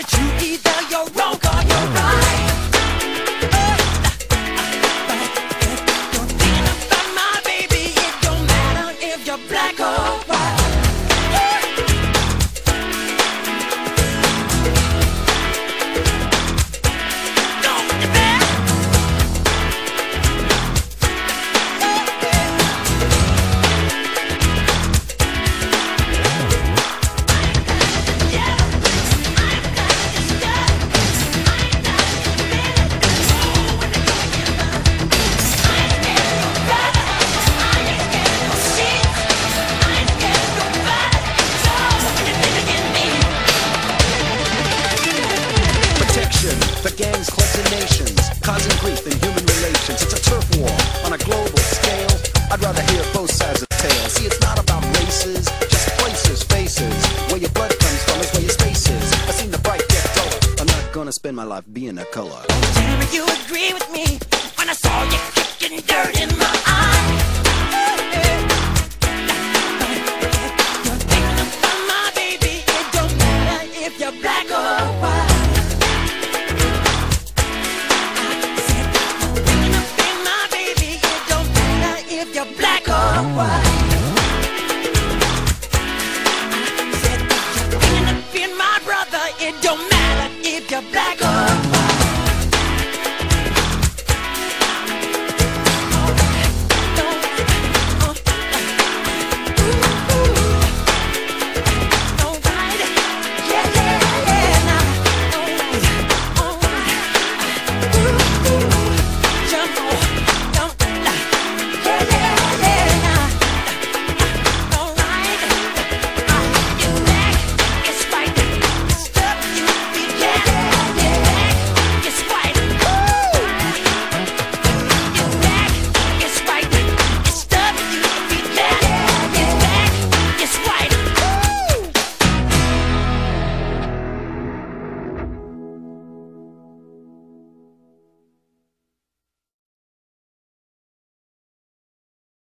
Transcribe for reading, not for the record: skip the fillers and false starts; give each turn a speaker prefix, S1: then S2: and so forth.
S1: it's you, either you're wrong or you're right. You're thinking about my baby, it don't matter if you're black or white.
S2: The gangs clutching nations, causing grief in human relations. It's a turf war on a global scale. I'd rather hear both sides of the tale. See, it's not about races, just places, faces. Where your blood comes from is where your space is. I've seen the bright get duller. I'm not gonna spend my life being a color.
S1: Tell me you agree with me when I saw you kicking dirt in my eye. You're thinking about my baby, it don't matter if you're black or white. You're black or white. Said you're bringing up in my brother. It don't matter if you're black or